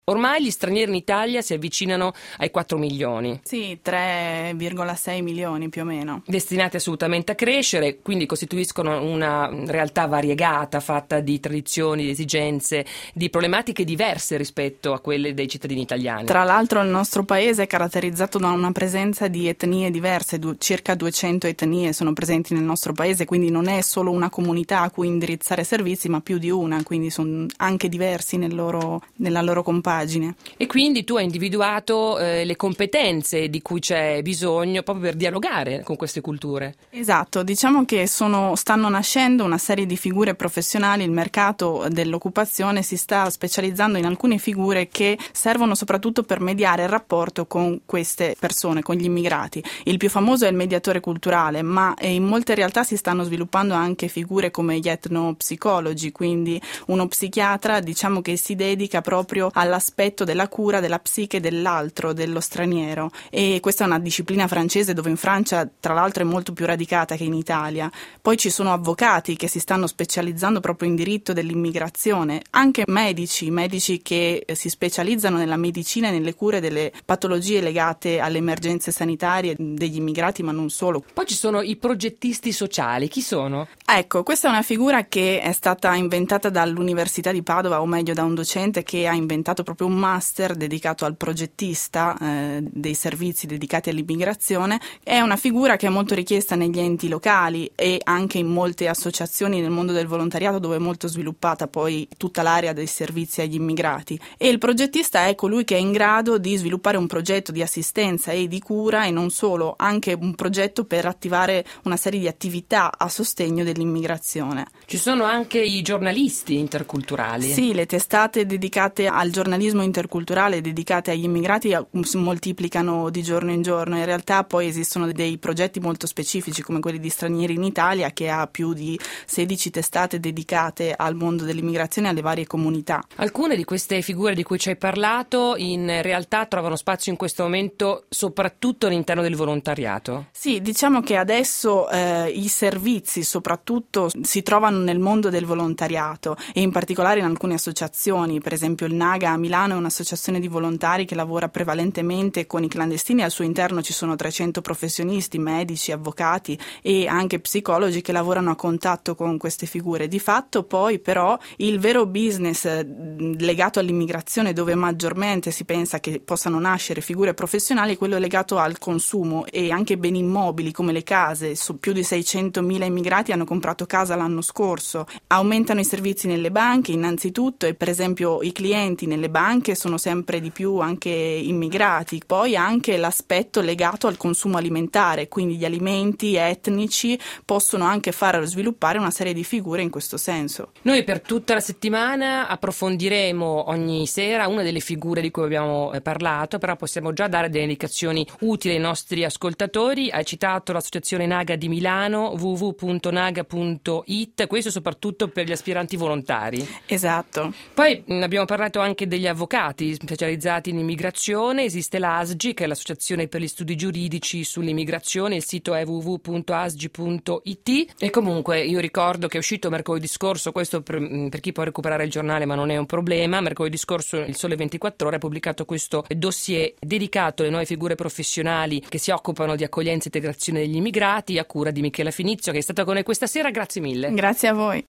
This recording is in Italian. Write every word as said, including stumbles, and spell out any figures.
Ormai gli stranieri in Italia si avvicinano ai quattro milioni. Sì, tre virgola sei milioni più o meno. Destinati assolutamente a crescere, quindi costituiscono una realtà variegata, fatta di tradizioni, di esigenze, di problematiche diverse rispetto a quelle dei cittadini italiani. Tra l'altro il nostro paese è caratterizzato da una presenza di etnie diverse, du- circa duecento etnie sono presenti nel nostro paese, quindi non è solo una comunità a cui indirizzare servizi, ma più di una, quindi sono anche diversi nel loro, nella loro compagine. E quindi tu hai individuato eh, le competenze di cui c'è bisogno proprio per dialogare con queste culture. Esatto, diciamo che sono, stanno nascendo una serie di figure professionali, il mercato dell'occupazione si sta specializzando in alcune figure che servono soprattutto per mediare il rapporto con queste persone, con gli immigrati. Il più famoso è il mediatore culturale, ma in molte realtà si stanno sviluppando anche figure come gli etnopsicologi, quindi uno psichiatra diciamo che si dedica proprio alla aspetto della cura della psiche dell'altro, dello straniero, e questa è una disciplina francese dove in Francia tra l'altro è molto più radicata che in Italia. Poi ci sono avvocati che si stanno specializzando proprio in diritto dell'immigrazione, anche medici, medici che si specializzano nella medicina e nelle cure delle patologie legate alle emergenze sanitarie degli immigrati, ma non solo. Poi ci sono i progettisti sociali, chi sono? Ecco, questa è una figura che è stata inventata dall'Università di Padova, o meglio da un docente che ha inventato proprio un master dedicato al progettista eh, dei servizi dedicati all'immigrazione. È una figura che è molto richiesta negli enti locali e anche in molte associazioni nel mondo del volontariato, dove è molto sviluppata poi tutta l'area dei servizi agli immigrati. E il progettista è colui che è in grado di sviluppare un progetto di assistenza e di cura, e non solo, anche un progetto per attivare una serie di attività a sostegno dell'immigrazione. Ci sono anche i giornalisti interculturali. Sì, le testate dedicate al giornalismo interculturale, dedicate agli immigrati, si moltiplicano di giorno in giorno. In realtà poi esistono dei progetti molto specifici come quelli di Stranieri in Italia, che ha più di sedici testate dedicate al mondo dell'immigrazione e alle varie comunità. Alcune di queste figure di cui ci hai parlato in realtà trovano spazio in questo momento soprattutto all'interno del volontariato. Sì, diciamo che adesso eh, i servizi soprattutto si trovano nel mondo del volontariato e in particolare in alcune associazioni, per esempio il NAGA a Milano è un'associazione di volontari che lavora prevalentemente con i clandestini. Al suo interno ci sono trecento professionisti, medici, avvocati e anche psicologi che lavorano a contatto con queste figure. Di fatto poi però il vero business legato all'immigrazione, dove maggiormente si pensa che possano nascere figure professionali, è quello legato al consumo e anche beni immobili come le case. Su più di seicentomila immigrati hanno comprato casa l'anno scorso. Aumentano i servizi nelle banche innanzitutto, e per esempio i clienti nelle banche sono sempre di più anche immigrati. Poi anche l'aspetto legato al consumo alimentare, quindi gli alimenti etnici possono anche far sviluppare una serie di figure in questo senso. Noi per tutta la settimana approfondiremo ogni sera una delle figure di cui abbiamo parlato, però possiamo già dare delle indicazioni utili ai nostri ascoltatori. Hai citato l'associazione NAGA di Milano, w w w punto naga punto i t, questo soprattutto per gli aspiranti volontari. Esatto. Poi mh, abbiamo parlato anche degli avvocati specializzati in immigrazione. Esiste l'A S G I, che è l'Associazione per gli Studi Giuridici sull'Immigrazione, il sito è w w w punto a s g i punto i t. E comunque io ricordo che è uscito mercoledì scorso, questo per, per chi può recuperare il giornale ma non è un problema, mercoledì scorso il Sole ventiquattro Ore ha pubblicato questo dossier dedicato alle nuove figure professionali che si occupano di accoglienza e integrazione degli immigrati, a cura di Michela Finizio, che è stata con noi questa sera. Grazie mille. Grazie a voi.